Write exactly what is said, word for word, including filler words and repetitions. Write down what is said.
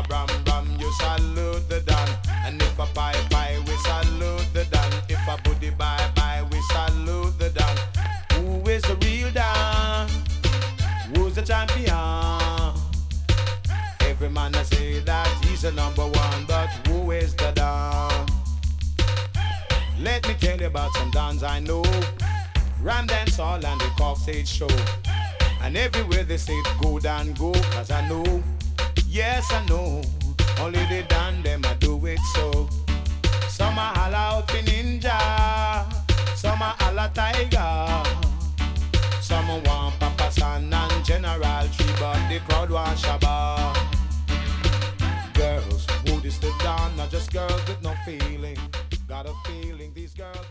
a bram bram, you salute the Don. And if a pie pie, we salute the Don. If a booty bye bye, we salute the Don. Who is the real Don? Who's the champion? Every man I say that he's the number one, but who is the Don? Let me tell you about some Dons I know. Ram Dance Hall and the Cork Stage Show. And everywhere they say go down, go, cause I know, yes I know, only the Don them I do it so. Some are all out in Ninja, some are all a Tiger. Some want Papa San and General Tree, but the crowd want Shabba. Girls, who is the Don? Not just girls with no feeling. Got a feeling these girls